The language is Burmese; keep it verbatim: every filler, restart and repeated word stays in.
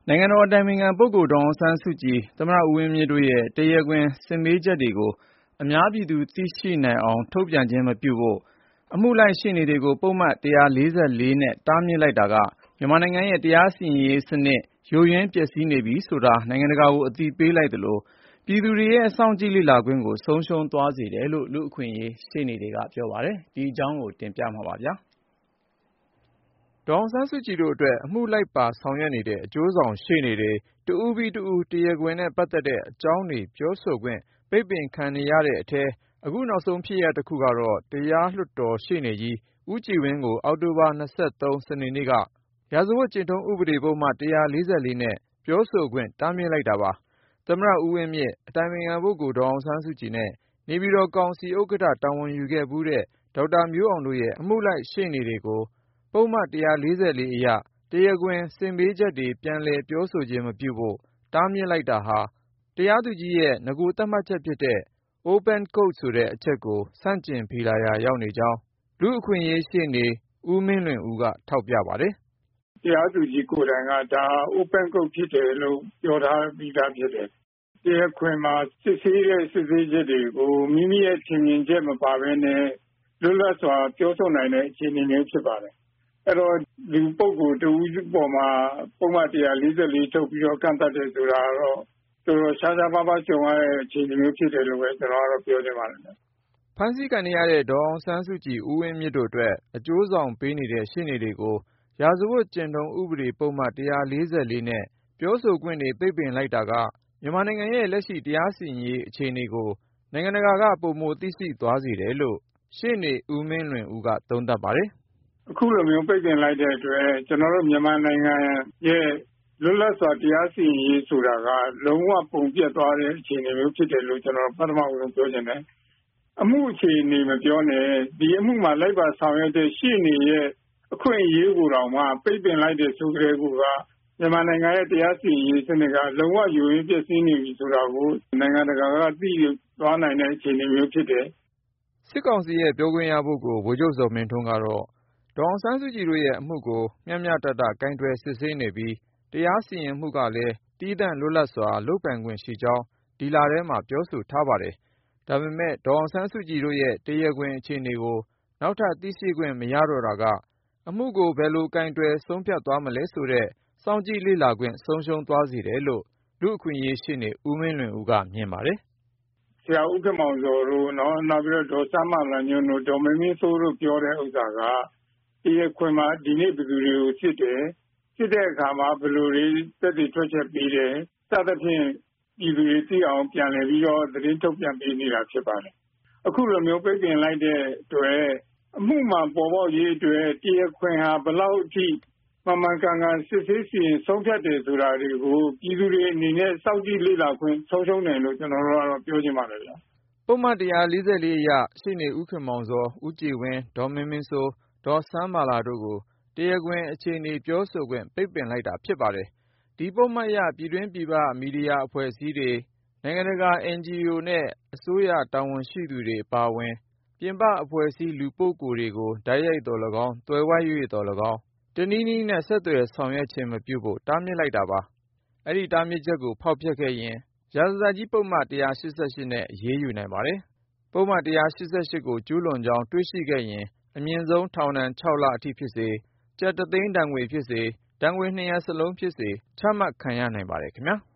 နိုင်ငံတော်အတိုင်ပင်ခံပုဂ္ဂိုလ်ဒေါ်အောင်ဆန်းစုကြည်သမ္မတဦးဝင်းမြင့်တို့ရဲ့တရားခွင်စစ်မေးချက်တွေကိုအများပြည်သူသိရှိနိုင်အောင်ထုတ်ပြန်ခြင်းမပြုဖို့အမှုလိုက်ရှေ့နေတွေကိုပုဒ်မ၁၄၄နဲ့တားမြစ်လိုက်တာကမြန်မာနိုင်ငံရဲ့တရားစီရင်ရေးစနစ်ယိုယွင်းပျက်စီးနေပြီဆိုတာနိုင်ငံတကာကိုအသိပေးလိုက်သလိုပြည်သူတွေရဲ့စောင့်ကြည့်လေ့လာခွင့်ကိုဆုံးရှုံးသွားစေတယ်လို့လူ့အခွင့်အရေးရှေ့နေတွေကပြောပါတယ်။ဒီအကြောင်းကိုတင်ပြမှာပါဗျာ။ဒေါ်အောင်ဆန်းစုကြည်တို့အတွက်အမှုလိုက်ပါဆောင်ရွက်နေတဲ့အကျိုးဆောင်ရှေ့နေတွေတဦးပြီးတဦးတရားခွင်နဲ့ပတ်သက်တဲ့အကြောင်းတွေပြောဆိုခွင့်ပိတ်ပင်ခံနေရတဲ့အထဲအခုနောက်ဆုံးဖြစ်ရပ်တစ်ခုကတော့တရားလွှတ်တော်ရှေ့နေကြီးဦးကြည်ဝင်းကိုအောက်တိုဘာ၂၃စနေနေ့ကရာဇဝတ်ကျင့်ထုံးဥပဒေပုဒ်မ၁၄၄နဲ့ပြောဆိုခွင့်တားမြစ်လိုက်တာပါ။သမ္မတဦးဝင်းမြင့်အတိုင်ပင်ခံပုဂ္ဂိုလ်ဒေါ်အောင်ဆန်းစုကြည်နဲ့နေပြည်တော်ကောင်စီဥက္ကဋ္ဌတာဝန်ယူခဲ့ဘူးတဲ့ဒေါက်တာမျိုးအောင်တို့ရဲ့အမှုလိုက်ရှေ့နေတွေကိုပုဒ်မ၁၄၄အရတရားခွင်စစ်မေးချက်တွေပြန်လည်ပြောဆိုခြင်းမပြုဖို့တားမြစ်လိုက်တာဟာတရားသူကြီးရဲ့နဂိုသတ်မှတ်ချက်ဖြစ်တဲ့ Open Court ဆိုတဲ့အချက်ကိုဆန့်ကျင်ဖီလာရာရောက်နေကြောင်းလူ့အခွင့်အရေးရှေ့နေဦးမင်းလွင်ဦးကထောက်ပြပါတယ်။တရားသူကြီးကိုယ်တိုင်ကဒါ Open Court ဖြစ်တယ်လို့ပြောထားပြီးသားဖြစ်တယ်။တရားခွင်မှာစစ်ဆေးတဲ့စစ်ဆေးချက်တွေကိုမိမိရဲ့ထင်မြင်ချက်မပါဘဲနဲ့လွတ်လပ်စွာပြောဆိုနိုင်တဲ့အခြေအနေမျိုးဖြစ်ပါတယ်။အဲ့တော့ဒီပုဂ္ဂိုလ်တဦးပေါ်မှာပုံမှန်၁၄၄ထုတ်ပြီးတော့ကန့်သတ်တယ်ဆိုတာတော့တော်တော်ရှားရှားပါးပါးကြုံရတဲ့အခြေအနေမျိုးဖြစ်တယ်လို့ပဲကျွန်တော်ကတော့ပြောချင်ပါတယ်။ဖမ်းဆီးခံရတဲ့ဒေါ်အောင်ဆန်းစုကြည်ဦးဝင်းမြင့်တို့အတွက်အကျိုးဆောင်ပေးနေတဲ့ရှေ့နေတွေကိုရာဇဝတ်ကျင့်ထုံးဥပဒေပုဒ်မ၁၄၄နဲ့ပြောဆိုခွင့်တွေပိတ်ပင်လိုက်တာကမြန်မာနိုင်ငံရဲ့လက်ရှိတရားစီရင်ရေးအခြေအနေကိုနိုင်ငံတကာကပုံမသိရှိသွားစေတယ်လို့ရှေ့နေဦးမင်းလွင်ဦးကသုံးသပ်ပါတယ်။အခုလိုမျိုးပိတ်ပင်လိုက်တဲ့အတွက်ကျွန်တော်တို့မြန်မာနိုင်ငံရဲ့လွတ်လပ်စွာတရားစီရင်ရေးဆိုတာကလုံးဝပုံပြတ်သွားတဲ့အခြေအနေမျိုးဖြစ်တယ်လို့ကျွန်တော်ပထမဆုံးပြောချင်တယ်။အမှုအခြေအနေမပြောနဲ့ဒီအမှုမှာလိုက်ပါဆောင်ရွက်တဲ့ရှေ့နေရဲ့အခွင့်အရေးကိုတောင်မှပိတ်ပင်လိုက်တဲ့ဆိုကြတဲ့ကူကမြန်မာနိုင်ငံရဲ့တရားစီရင်ရေးစနစ်ကလုံးဝယိုယွင်းပျက်စီးနေပြီဆိုတာကိုနိုင်ငံတကာကသိသွားနိုင်တဲ့အခြေအနေမျိုးဖြစ်တယ်။စစ်ကောင်စီရဲ့ပြောခွင့်ရပုဂ္ဂိုလ်ဗိုလ်ချုပ်ဇော်မင်းထွန်းကတော့ဒေါ်အောင်ဆန်းစုကြည်တို့ရဲ့အမှုကိုမျှမျှတတကိုင်တွယ်စစ်ဆေးနေပြီးတရားစီရင်မှုကလည်းတည်တံ့လွတ်လပ်စွာလုပ်ပိုင်ခွင့်ရှိကြောင်းဒီလထဲမှာပြောဆိုထားပါတယ်။ဒါပေမဲ့ဒေါ်အောင်ဆန်းစုကြည်တို့ရဲ့တရားခွင်အခြေအနေကိုနောက်ထပ်သိရှိခွင့်မရတော့တာကအမှုကိုဘယ်လိုကိုင်တွယ်ဆုံးဖြတ်သွားမလဲဆိုတဲ့စောင့်ကြည့်လေ့လာခွင့်ဆုံးရှုံးသွားစေတယ်လို့လူ့အခွင့်အရေးရှေ့နေဦးမင်းလွင်ဦးကမြင်ပါတယ်။ဆရာဦးခင်မောင်ဇော်တို့နော်နောက်ပြီးတော့ဒေါ်စမ်းမလာညွန့်တို့ဒေါ်မင်းမင်းစိုးတို့ပြောတဲ့ဥစ္စာကတရားခွင်မှာဒီနေ့ဘယ်သူတွေကိုစစ်တယ်စစ်တဲ့အခါမှာဘယ်လိုတွေသက်သေထွက်ချက်ပေးတယ်စသဖြင့်ပြည်သူတွေသိအောင်ပြန်လည်ပြီးတော့သတင်းထုတ်ပြန်ပေးနေတာဖြစ်ပါတယ်အခုလိုမျိုးပိတ်ပင်လိုက်တဲ့အတွက်အမှုမှပေါ်ပေါက်ရေးအတွက်တရားခွင်ဟာဘယ်လောက်အထိမှန်မှန်ကန်ကန်စစ်ဆေးစီရင်ဆုံးဖြတ်တယ်ဆိုတာတွေကိုပြည်သူတွေအနေနဲ့စောင့်ကြည့်လေ့လာခွင့်ဆုံးရှုံးတယ်လို့ကျွန်တော်တို့ကတော့ပြောချင်ပါတယ်ဗျာပုံမှန်၁၄၄အရရှေ့နေဦးခင်မောင်ဇော်ဦးကြည်ဝင်းဒေါ်မင်းမင်းစိုးဒေါ်စန်းမာလာတို့ကိုတရားခွင်အခြေအနေပြောဆိုခွင့်ပိတ်ပင်လိုက်တာဖြစ်ပါတယ်။ဒီပုဒ်မအရပြည်တွင်းပြည်ပမီဒီယာအဖွဲ့အစည်းတွေနိုင်ငံတကာ အင်န်ဂျီအို နဲ့အစိုးရတာဝန်ရှိသူတွေအပါအဝင်ပြင်ပအဖွဲ့အစည်းလူပုဂ္ဂိုလ်တွေကိုတိုက်ရိုက်တော်၎င်းသွယ်ဝိုက်၍တော်၎င်းတနည်းနည်းနဲ့ဆက်သွယ်ဆောင်ရွက်ခြင်းမပြုဖို့တားမြစ်လိုက်တာပါ။အဲ့ဒီတားမြစ်ချက်ကိုဖောက်ဖျက်ခဲ့ရင်ရာဇသတ်ကြီးပုဒ်မ၁၈၈နဲ့အရေးယူနိုင်ပါတယ်။ပုဒ်မ၁၈၈ကိုကျူးလွန်ကြောင်းတွေ့ရှိခဲ့ရင်အမြင့်ဆုံးထောင်ဒဏ်၆လအထိဖြစ်စေကျပ်တစ်သိန်းဒဏ်ငွေဖြစ်စေဒဏ်ငွေနှစ်ရပ်စလုံးဖြစ်စေချမှတ်ခံရနိုင်ပါတယ်ခင်ဗျာ။